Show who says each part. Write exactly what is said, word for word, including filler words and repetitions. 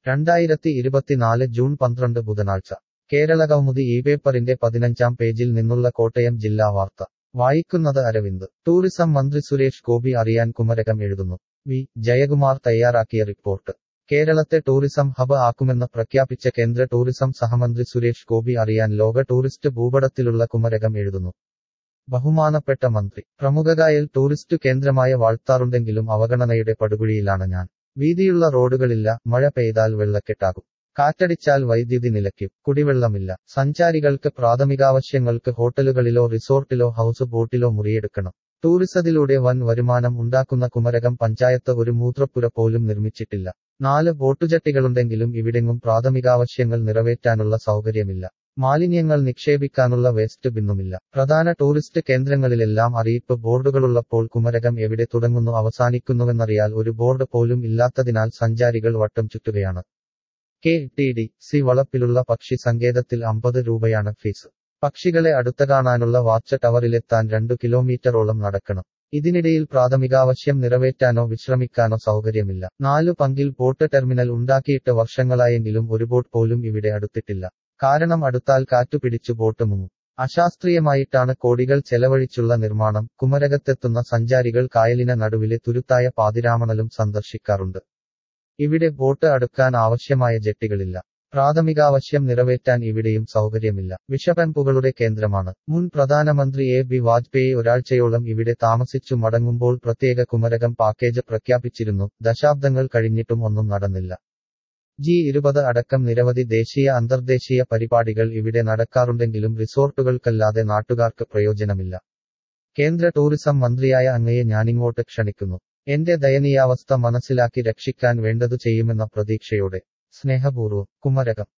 Speaker 1: രണ്ടായിരത്തി ഇരുപത്തിനാല് ജൂൺ പന്ത്രണ്ട് ബുധനാഴ്ച കേരളകൗമുദി ഈ പേപ്പറിന്റെ പതിനഞ്ചാം പേജിൽ നിന്നുള്ള കോട്ടയം ജില്ലാ വാർത്ത വായിക്കുന്നത് അരവിന്ദ്. ടൂറിസം മന്ത്രി സുരേഷ് ഗോപി അറിയാൻ കുമരകം എഴുതുന്നു. വി ജയകുമാർ തയ്യാറാക്കിയ റിപ്പോർട്ട്. കേരളത്തെ ടൂറിസം ഹബ് ആക്കുമെന്ന് പ്രഖ്യാപിച്ച കേന്ദ്ര ടൂറിസം സഹമന്ത്രി സുരേഷ് ഗോപി അറിയാൻ ലോക ടൂറിസ്റ്റ് ഭൂപടത്തിലുള്ള കുമരകം എഴുതുന്നു. ബഹുമാനപ്പെട്ട മന്ത്രി, പ്രമുഖകായൽ ടൂറിസ്റ്റ് കേന്ദ്രമായ വാഴ്ത്താറുണ്ടെങ്കിലും അവഗണനയുടെ പടുകുഴിയിലാണ് ഞാൻ. വീതിയുള്ള റോഡുകളില്ല, മഴ പെയ്താൽ വെള്ളക്കെട്ടാകും, കാറ്റടിച്ചാൽ വൈദ്യുതി നിലയ്ക്കും, കുടിവെള്ളമില്ല. സഞ്ചാരികൾക്ക് പ്രാഥമികാവശ്യങ്ങൾക്ക് ഹോട്ടലുകളിലോ റിസോർട്ടിലോ ഹൗസ് ബോട്ടിലോ മുറിയെടുക്കണം. ടൂറിസത്തിലൂടെ വൻ വരുമാനം ഉണ്ടാക്കുന്ന കുമരകം പഞ്ചായത്ത് ഒരു മൂത്രപ്പുര പോലും നിർമ്മിച്ചിട്ടില്ല. നാല് ബോട്ടുജട്ടികളുണ്ടെങ്കിലും ഇവിടെങ്ങും പ്രാഥമികാവശ്യങ്ങൾ നിറവേറ്റാനുള്ള സൗകര്യമില്ല. മാലിന്യങ്ങൾ നിക്ഷേപിക്കാനുള്ള വേസ്റ്റ് ബിന്നുമില്ല. പ്രധാന ടൂറിസ്റ്റ് കേന്ദ്രങ്ങളിലെല്ലാം അറിയിപ്പ് ബോർഡുകളുള്ളപ്പോൾ കുമരകം എവിടെ തുടങ്ങുന്നു അവസാനിക്കുന്നുവെന്നറിയാൽ ഒരു ബോർഡ് പോലും ഇല്ലാത്തതിനാൽ സഞ്ചാരികൾ വട്ടം ചുറ്റുകയാണ്. കെ ടി ഡി സി വളപ്പിലുള്ള പക്ഷി സങ്കേതത്തിൽ അമ്പത് രൂപയാണ് ഫീസ്. പക്ഷികളെ അടുത്ത കാണാനുള്ള വാച്ച് ടവറിലെത്താൻ രണ്ടു കിലോമീറ്ററോളം നടക്കണം. ഇതിനിടയിൽ പ്രാഥമികാവശ്യം നിറവേറ്റാനോ വിശ്രമിക്കാനോ സൗകര്യമില്ല. നാലു പങ്കിൽ ബോട്ട് ടെർമിനൽ ഉണ്ടാക്കിയിട്ട് വർഷങ്ങളായെങ്കിലും ഒരു ബോട്ട് പോലും ഇവിടെ അടുത്തിട്ടില്ല. കാരണം അടുത്താൽ കാറ്റുപിടിച്ചു ബോട്ട് മുങ്ങും. അശാസ്ത്രീയമായിട്ടാണ് കോടികൾ ചെലവഴിച്ചുള്ള നിർമ്മാണം. കുമരകത്തെത്തുന്ന സഞ്ചാരികൾ കായലിന് നടുവിലെ തുരുത്തായ പാതിരാമണലും സന്ദർശിക്കാറുണ്ട്. ഇവിടെ ബോട്ട് അടുക്കാൻ ആവശ്യമായ ജെട്ടികളില്ല. പ്രാഥമികാവശ്യം നിറവേറ്റാൻ ഇവിടെയും സൗകര്യമില്ല. വിഷപമ്പുകളുടെ കേന്ദ്രമാണ്. മുൻ പ്രധാനമന്ത്രി എ ബി വാജ്പേയി ഒരാഴ്ചയോളം ഇവിടെ താമസിച്ചു മടങ്ങുമ്പോൾ പ്രത്യേക കുമരകം പാക്കേജ് പ്രഖ്യാപിച്ചിരുന്നു. ദശാബ്ദങ്ങൾ കഴിഞ്ഞിട്ടും ഒന്നും നടന്നില്ല. ജി ഇരുപത് അടക്കം നിരവധി ദേശീയ അന്തർദേശീയ പരിപാടികൾ ഇവിടെ നടക്കാറുണ്ടെങ്കിലും റിസോർട്ടുകൾക്കല്ലാതെ നാട്ടുകാർക്ക് പ്രയോജനമില്ല. കേന്ദ്ര ടൂറിസം മന്ത്രിയായ അങ്ങയെ ഞാനിങ്ങോട്ട് ക്ഷണിക്കുന്നു. എന്റെ ദയനീയാവസ്ഥ മനസ്സിലാക്കി രക്ഷിക്കാൻ വേണ്ടതു ചെയ്യുമെന്ന പ്രതീക്ഷയോടെ. സ്നേഹപൂർവ്വം, കുമരകം.